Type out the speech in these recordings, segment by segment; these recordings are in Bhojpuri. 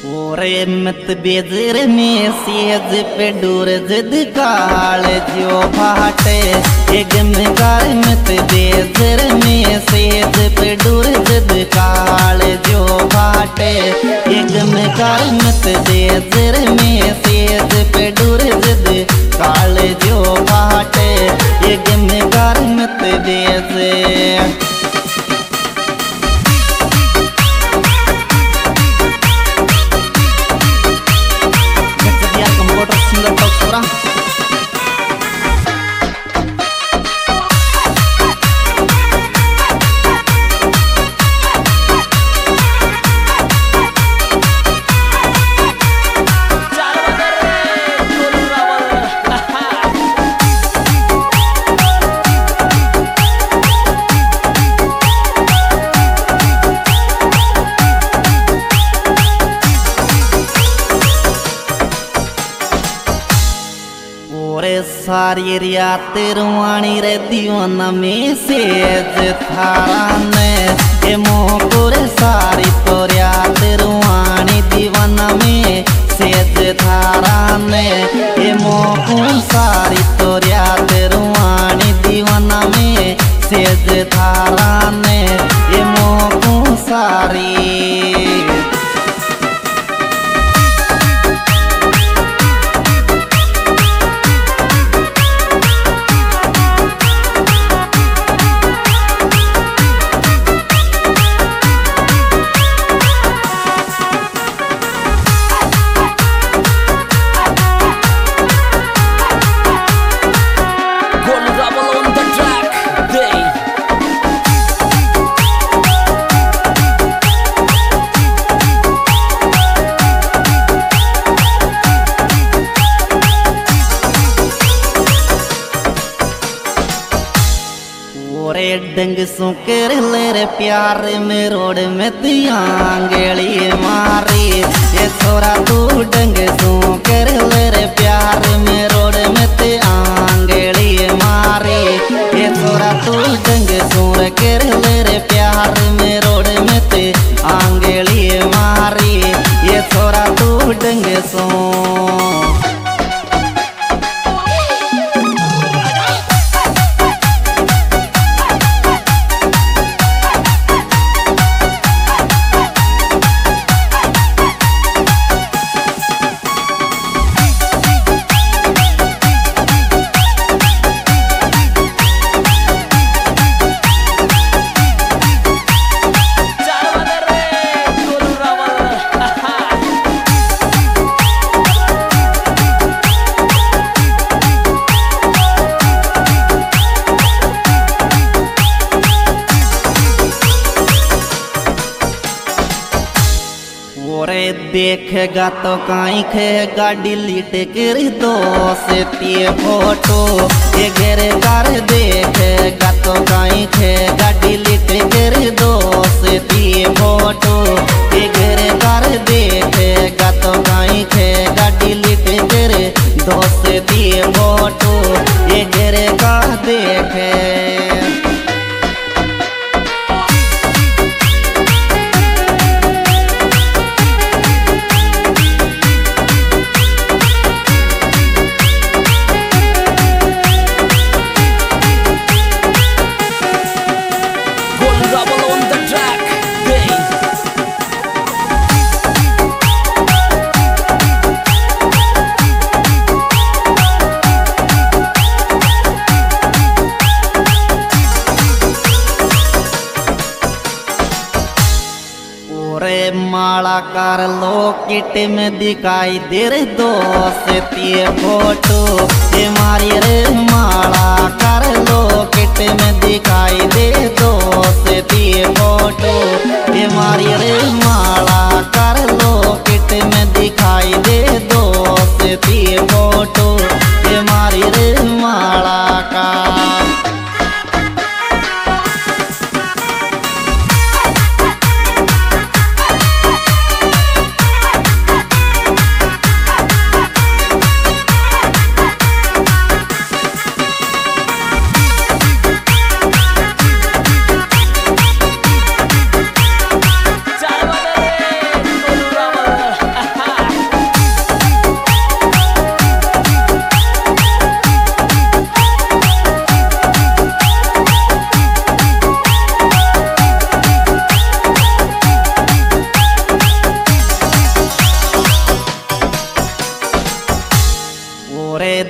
ओरे मत बेजर में सेज पे डूर जिद काल जो फाटे एक मगार मत बेजर में सेज पे डूर जिद काल जो फाटे एक मगार मत बेजर में सेज पे डूर जिद काल जो फाटे एक मगार मत बेजर सारी रियात रुआनी रे दीवाना में सेज थारा ने मोपुर सारी तो रियात रुआनी दीवाना में सेज थारा ने मोपुर सारी तो रियात रुआनी दीवाना में सेज थारा ने मोपुर सारी डंग सो कर ले रे प्यार में रोड में तियांगेली मारी ये छोरा तू डंग सो कर ले रे प्यार में रोड में तियांगेली मारी ये छोरा तू डंग सो कर ले रे प्यार में रोड में तियांगेली मारी ये छोरा तू डंग सो देखेगा तो काई खेगा डिलीट कर दो से ते फोटो ये घेरे कर देखेगा तो काई खेगा डिलीट कर दो से ते फोटो ये घेरे कर देखेगा तो काई खेगा डिलीट कर दो से ते फोटो ये घेरे का देखे माला कर लो किट में दिखाई दे रे दो से ते फोटो ये मारी रे माला कर लो किट में दिखाई दे दो से ते फोटो ये मारी रे माला कर लो किट में दिखाई दे दो से ते फोटो ये मारी रे माला का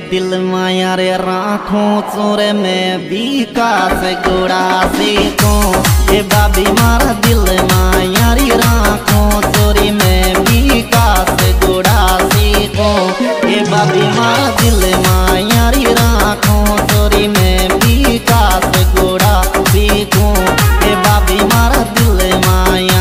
दिल माया रे राखों चोरे में विकास गोड़ा सीखो ये बाबी मारा दिल माया रे राखों चोरी में विकास गोड़ा सीखो ये बाबी मारा दिल माया रे राखों चोरी में विकास गोड़ा सीखो ये बाबी मारा दिल माया।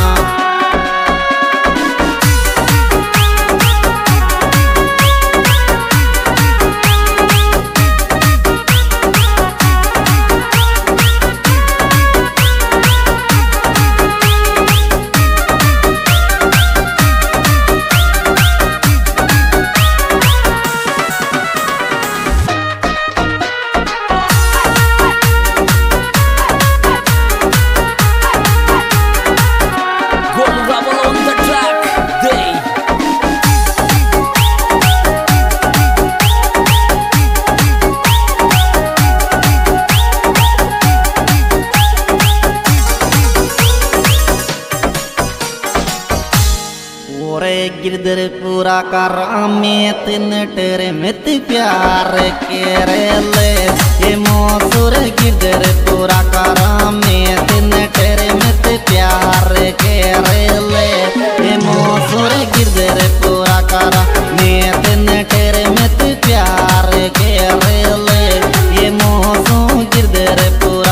गिरदर पूरा करा में तिन तेरे मित प्यार के ले ये मोसुर गिरदर पूरा करा में तिन तेरे मित प्यार के ले ये मोसुर गिरदर पूरा करा में तिन तेरे मित प्यार के ले ये मोसू गिरदर पूरा।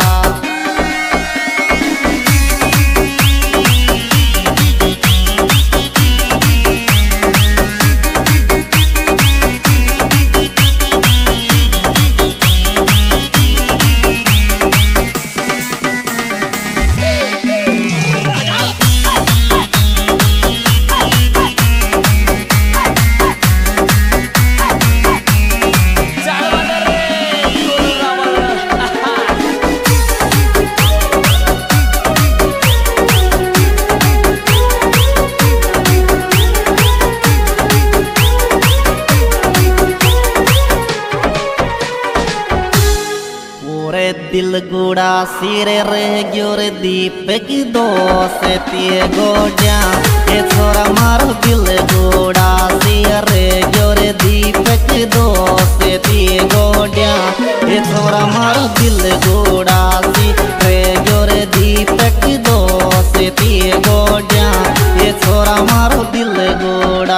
दिल गुड़ा सिरे रे ग्योर दीपक दोस तिए गोड्या ये छोरा मारो दिल गुड़ा सिरे ग्योर दीपक दोस तिए गोड्या ये छोरा मारो दिल गुड़ा सिरे ग्योर दीपक दोस तिए गोड्या ये छोरा मारो दिल गुड़ा।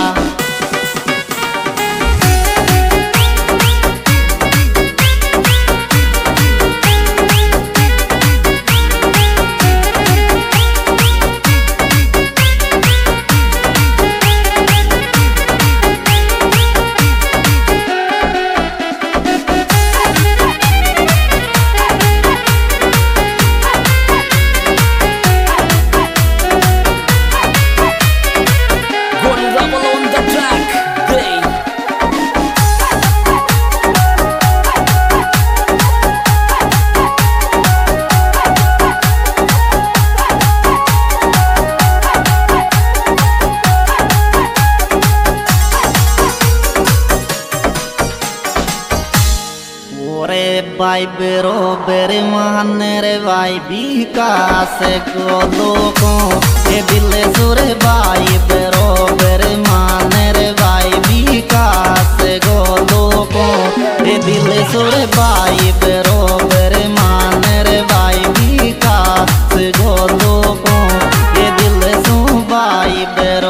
भाई बरोबर मान रे भाई विकास को लोगों के दिल सुर भाई बरोबर मान रे भाई विकास को लोगों के दिल सुर भाई बरोबर मान रे भाई विकास को लोगों के दिल सु भाई बरो।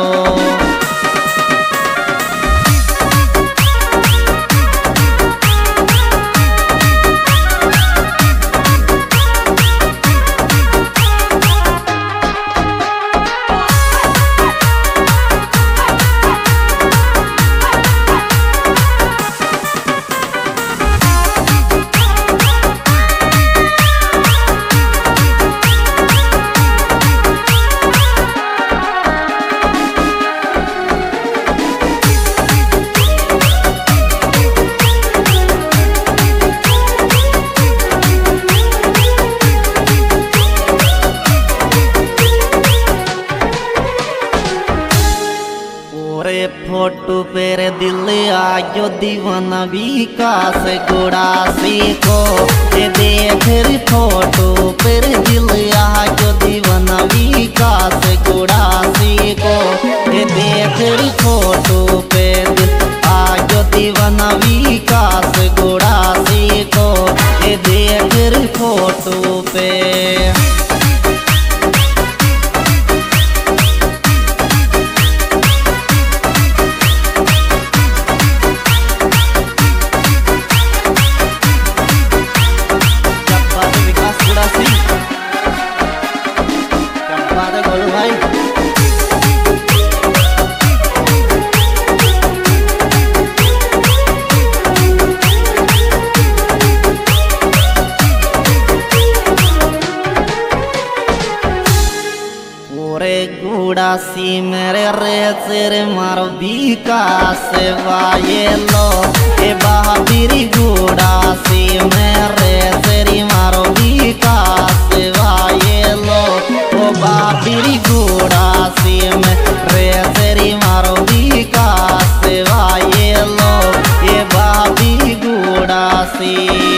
फोटो पेर दिल आयो दीवाना विकास गोड़ा सीखो ये देख रे फोटो पेर दिल आयो दीवाना विकास गोड़ा सीखो ये देख रे फोटो पे दिल आयो दीवाना विकास गुड़ासी को ये देख रे फोटो पे। गुड़ासी मेरे रेचर मारो विकास वायेलो ए बहादुरी गुड़ासी मेरे रेचरी मारो विकास वायेलो ओ बहादुरी गुड़ासी में रेचरी मारो विकास वायेलो ए बहादुरी गुड़ासी।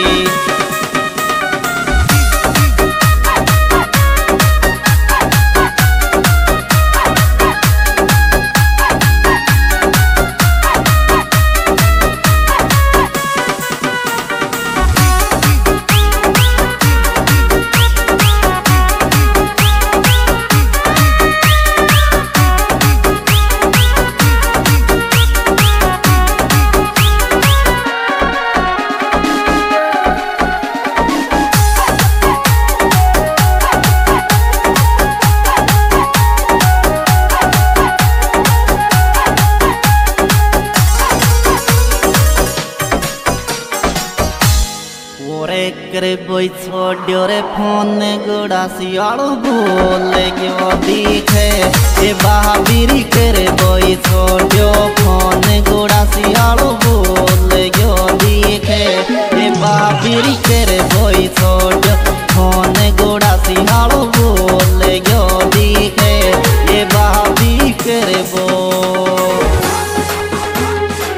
करे बोई छोड़ो रे फोन गुड़ासी आड़ो बोले क्यों दिखे ए बहादुरी करे बोई